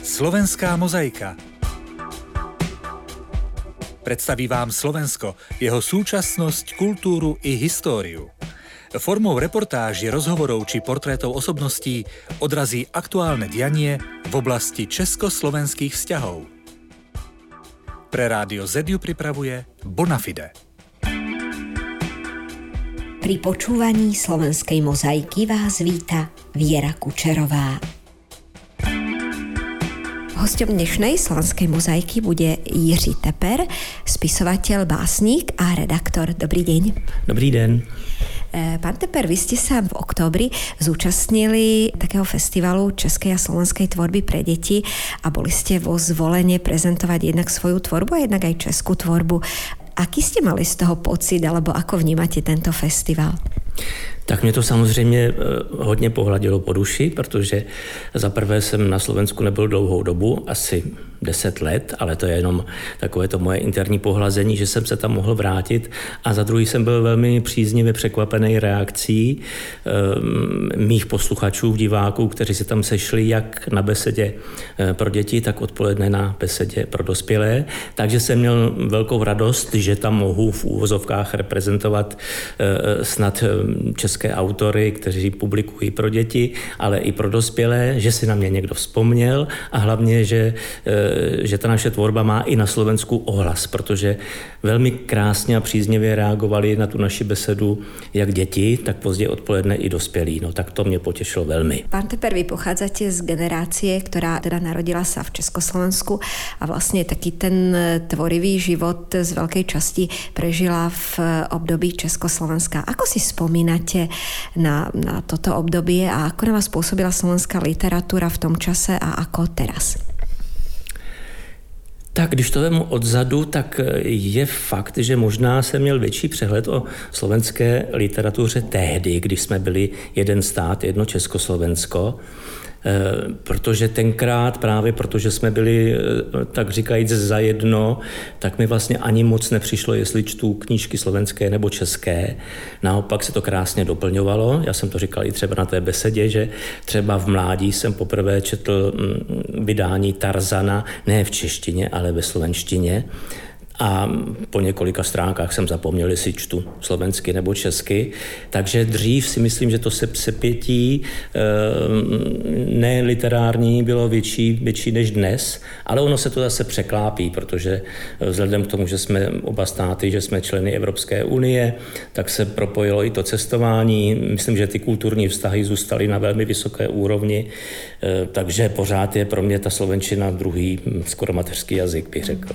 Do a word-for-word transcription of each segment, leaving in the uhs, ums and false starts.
Slovenská mozaika. Predstaví vám Slovensko, jeho súčasnosť, kultúru i históriu. Formou reportáží, rozhovorov či portrétov osobností odrazí aktuálne dianie v oblasti československých vzťahov. Pre Rádio Z ju pripravuje Bonafide. Pri počúvaní Slovenskej mozaiky vás víta Viera Kučerová. Hosťom dnešnej Slovenskej mozaiky bude Jiří Teper, spisovateľ, básnik a redaktor. Dobrý deň. Dobrý den. Pán Teper, vy ste sa v októbri zúčastnili takého festivalu českej a slovenskej tvorby pre deti a boli ste vo Zvolene prezentovať jednak svoju tvorbu a jednak aj českú tvorbu. Aký ste mali z toho pocit, alebo ako vnímate tento festival? Tak mě to samozřejmě hodně pohladilo po duši, protože za prvé jsem na Slovensku nebyl dlouhou dobu, asi deset let, ale to je jenom takové to moje interní pohlazení, že jsem se tam mohl vrátit. A za druhý jsem byl velmi příznivě překvapený reakcí e, mých posluchačů, diváků, kteří se tam sešli jak na besedě pro děti, tak odpoledne na besedě pro dospělé. Takže jsem měl velkou radost, že tam mohu v úvozovkách reprezentovat e, snad české autory, kteří publikují pro děti, ale i pro dospělé, že si na mě někdo vzpomněl a hlavně, že, že ta naše tvorba má i na Slovensku ohlas, protože velmi krásně a příznivě reagovali na tu naši besedu jak děti, tak později odpoledne i dospělí. No tak to mě potěšilo velmi. Pán Teper, vy pochádzate z generácie, ktorá teda narodila sa v Československu a vlastne taký ten tvorivý život z veľkej časti prežila v období Československa. Ako si spomínate na, na toto obdobie a ako na vás pôsobila slovenská literatúra v tom čase a ako teraz? Tak když to vemu odzadu, tak je fakt, že možná jsem měl větší přehled o slovenské literatuře tehdy, když jsme byli jeden stát, jedno Československo. Protože tenkrát, právě protože jsme byli, tak říkajíc, zajedno, tak mi vlastně ani moc nepřišlo, jestli čtu knížky slovenské nebo české. Naopak se to krásně doplňovalo. Já jsem to říkal i třeba na té besedě, že třeba v mládí jsem poprvé četl vydání Tarzana, ne v češtině, ale ve slovenštině. A po několika stránkách jsem zapomněl, jestli čtu slovensky nebo česky. Takže dřív si myslím, že to sepětí ne literární bylo větší, větší než dnes, ale ono se to zase překlápí, protože vzhledem k tomu, že jsme oba státy, že jsme členy Evropské unie, tak se propojilo i to cestování. Myslím, že ty kulturní vztahy zůstaly na velmi vysoké úrovni, takže pořád je pro mě ta slovenčina druhý skoro mateřský jazyk, bych řekl.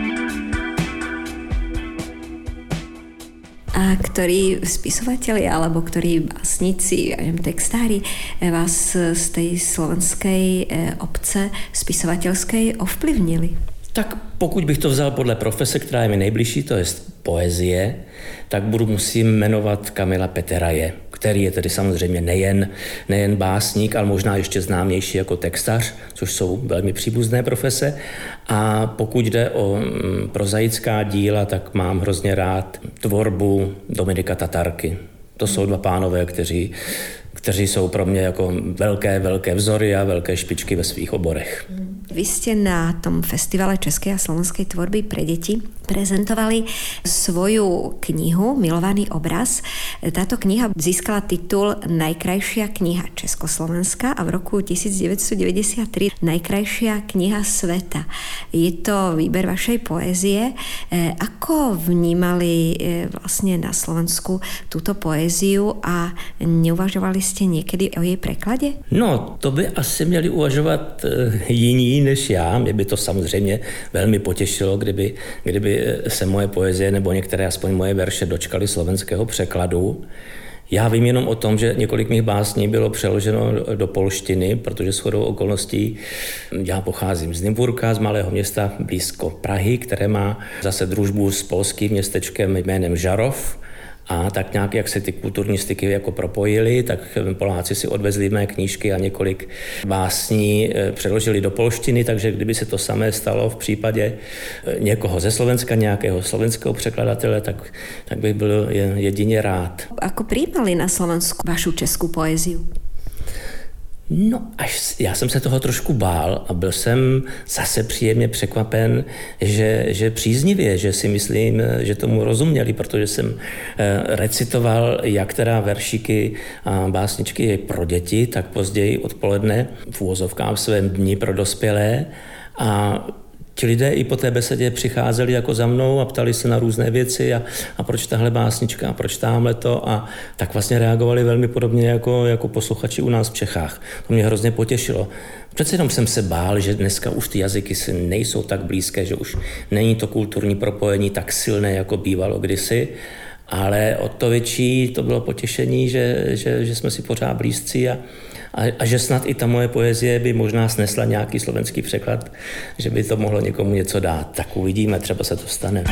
A ktorí spisovatelia alebo ktorí básnici, textári vás z tej slovenskej obce spisovateľskej ovplyvnili? Tak pokud bych to vzal podle profese, která je mi nejbližší, to je poezie, tak budu musím jmenovat Kamila Peteraje, který je tedy samozřejmě nejen, nejen básník, ale možná ještě známější jako textař, což jsou velmi příbuzné profese. A pokud jde o mm, prozaická díla, tak mám hrozně rád tvorbu Dominika Tatarky. To jsou dva pánové, kteří kteří jsou pro mě jako velké, velké vzory a velké špičky ve svých oborech. Vy ste na tom festivale českej a slovenskej tvorby pre deti prezentovali svoju knihu Milovaný obraz. Táto kniha získala titul Najkrajšia kniha Československa a v roku devätnásťstodeväťdesiattri Najkrajšia kniha sveta. Je to výber vašej poézie. Ako vnímali vlastne na Slovensku túto poéziu a neuvažovali ste niekedy o jej preklade? No, to by asi měli uvažovat jiní než já. Mě by to samozřejmě velmi potěšilo, kdyby, kdyby se moje poezie nebo některé aspoň moje verše dočkaly slovenského překladu. Já vím jenom o tom, že několik mých básní bylo přeloženo do polštiny, protože shodou okolností já pocházím z Nymburka, z malého města blízko Prahy, které má zase družbu s polským městečkem jménem Žarov. A tak nějak, jak se ty kulturní styky jako propojily, tak Poláci si odvezli mé knížky a několik básní přeložili do polštiny, takže kdyby se to samé stalo v případě někoho ze Slovenska, nějakého slovenského překladatele, tak, tak bych byl jedině rád. Ako prijímali na Slovensku vašu českú poéziu? No, až já jsem se toho trošku bál a byl jsem zase příjemně překvapen, že, že příznivě, že si myslím, že tomu rozuměli, protože jsem recitoval jak teda veršíky a básničky pro děti, tak později odpoledne v úvozovkách v svém dni pro dospělé a ti lidé i po té besedě přicházeli jako za mnou a ptali se na různé věci a, a proč tahle básnička a proč tamhle to a tak vlastně reagovali velmi podobně jako, jako posluchači u nás v Čechách. To mě hrozně potěšilo. Přece jenom jsem se bál, že dneska už ty jazyky si nejsou tak blízké, že už není to kulturní propojení tak silné, jako bývalo kdysi, ale o to větší to bylo potěšení, že, že, že jsme si pořád blízcí a A, a že snad i ta moje poezie by možná snesla nějaký slovenský překlad, že by to mohlo někomu něco dát. Tak uvidíme, třeba se to stane.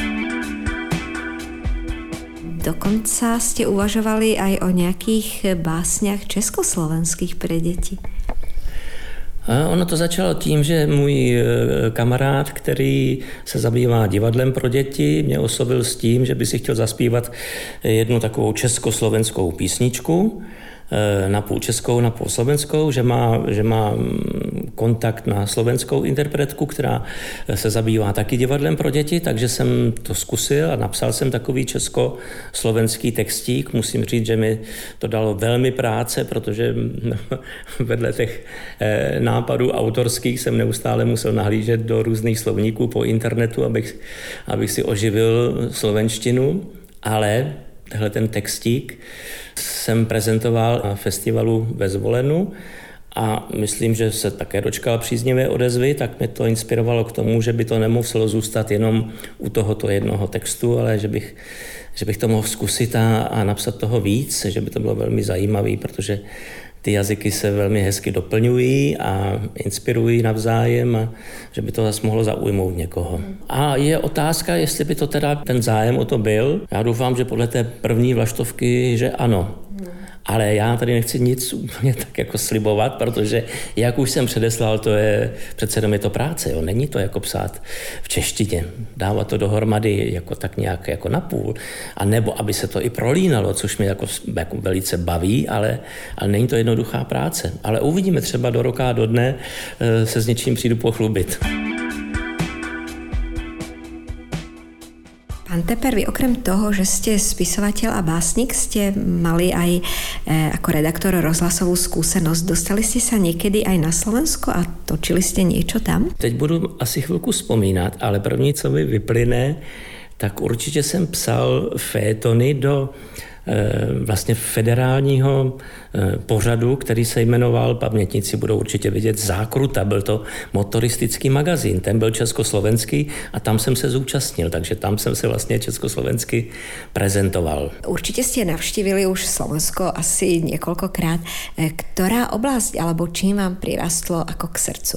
Dokonca ste uvažovali aj o nejakých básniach československých pre deti. A ono to začalo tím, že můj kamarád, který se zabývá divadlem pro děti, mě oslovil s tím, že by si chtěl zaspívat jednu takovou československou písničku, na půl českou, na půl slovenskou, že má, že má kontakt na slovenskou interpretku, která se zabývá taky divadlem pro děti, takže jsem to zkusil a napsal jsem takový československý textík. Musím říct, že mi to dalo velmi práce, protože vedle těch nápadů autorských jsem neustále musel nahlížet do různých slovníků po internetu, abych, abych si oživil slovenštinu, ale tehle ten textík jsem prezentoval na festivalu ve Zvolenu a myslím, že se také dočkal příznivé odezvy, tak mě to inspirovalo k tomu, že by to nemuselo zůstat jenom u tohoto jednoho textu, ale že bych, že bych to mohl zkusit a, a napsat toho víc, že by to bylo velmi zajímavé, protože ty jazyky se velmi hezky doplňují a inspirují navzájem a že by to zase mohlo zaujmout někoho. A je otázka, jestli by to teda ten zájem o to byl. Já doufám, že podle té první vlaštovky, že ano. Ale já tady nechci nic úplně tak jako slibovat, protože jak už jsem předeslal, to je přece jenom je to práce, jo? Není to jako psát v češtině, dávat to dohromady jako tak nějak jako napůl, a nebo aby se to i prolínalo, což mě jako, jako velice baví, ale, ale není to jednoduchá práce. Ale uvidíme, třeba do roka a do dne se s něčím přijdu pochlubit. Pán Teper, vy okrem toho, že ste spisovateľ a básnik, ste mali aj e, ako redaktor rozhlasovú skúsenosť. Dostali ste sa niekedy aj na Slovensko a točili ste niečo tam? Teď budu asi chvilku vzpomínat, ale první, co mi vyplyne, tak určitě jsem psal fétony do vlastně federálního pořadu, který se jmenoval, pamětníci budou určitě vidět, Zákruta, byl to motoristický magazín, ten byl československý a tam jsem se zúčastnil, takže tam jsem se vlastně československy prezentoval. Určite ste navštívili už Slovensko asi niekoľkokrát. Ktorá oblasť alebo čím vám prirastlo ako k srdcu?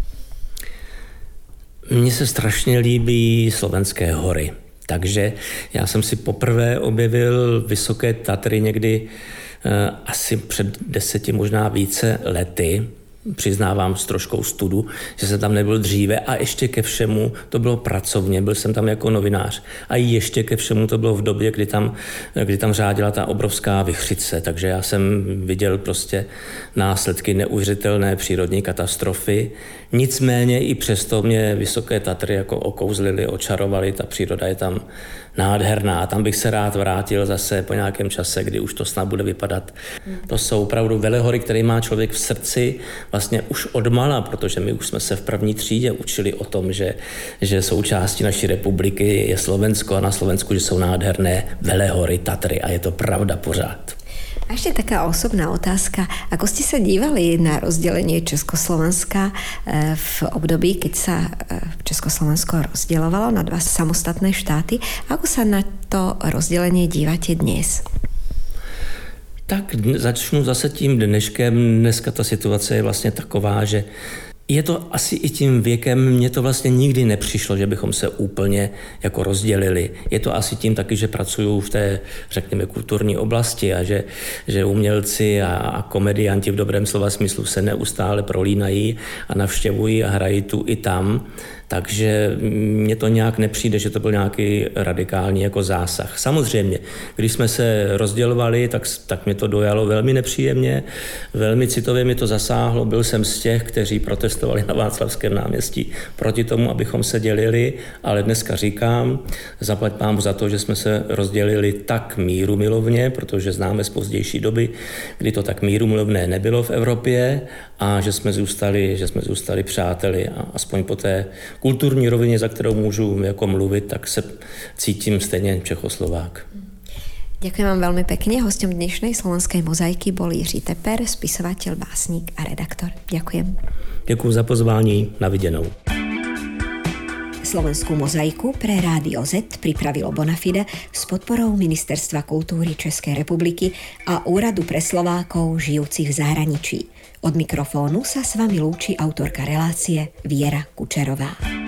Mně se strašně líbí slovenské hory. Takže já jsem si poprvé objevil Vysoké Tatry někdy eh, asi před deseti, možná více lety. Přiznávám s troškou studu, že jsem tam nebyl dříve a ještě ke všemu to bylo pracovně, byl jsem tam jako novinář a ještě ke všemu to bylo v době, kdy tam, kdy tam řádila ta obrovská vichřice, takže já jsem viděl prostě následky neuvěřitelné přírodní katastrofy. Nicméně i přesto mě Vysoké Tatry jako okouzlily, očarovaly, ta příroda je tam nádherná a tam bych se rád vrátil zase po nějakém čase, kdy už to snad bude vypadat. To jsou opravdu velehory, které má člověk v srdci vlastně už odmala, protože my už jsme se v první třídě učili o tom, že, že součástí naší republiky je Slovensko a na Slovensku, že jsou nádherné velehory Tatry a je to pravda pořád. A ešte taká osobná otázka. Ako ste sa dívali na rozdelenie Československa v období, keď sa Československo rozdielovalo na dva samostatné štáty? Ako sa na to rozdelenie dívate dnes? Tak začnu zase tím dneškem. Dneska ta situace je vlastně taková, že je to asi i tím věkem, mně to vlastně nikdy nepřišlo, že bychom se úplně jako rozdělili. Je to asi tím taky, že pracuju v té, řekněme, kulturní oblasti a že, že umělci a, a komedianti v dobrém slova smyslu se neustále prolínají a navštěvují a hrají tu i tam. Takže mně to nějak nepřijde, že to byl nějaký radikální jako zásah. Samozřejmě, když jsme se rozdělovali, tak, tak mě to dojalo velmi nepříjemně, velmi citově mi to zasáhlo. Byl jsem z těch, kteří protestovali na Václavském náměstí proti tomu, abychom se dělili, ale dneska říkám, zaplať pámu za to, že jsme se rozdělili tak mírumilovně, protože známe z pozdější doby, kdy to tak mírumilovné nebylo v Evropě a že jsme zůstali, že jsme zůstali přáteli a aspoň po té kulturní rovině, za kterou můžu jako mluvit, tak se cítím stejně Čechoslovák. Ďakujem vám veľmi pekne. Hosťom dnešnej Slovenskej mozaiky bol Jiří Teper, spisovateľ, básnik a redaktor. Ďakujem. Ďakujem za pozvání. Na viděnou. Slovenskú mozaiku pre Rádio Z pripravilo Bonafide s podporou Ministerstva kultúry Českej republiky a Úradu pre Slovákov žijúcich v zahraničí. Od mikrofónu sa s vami lúči autorka relácie Viera Kučerová.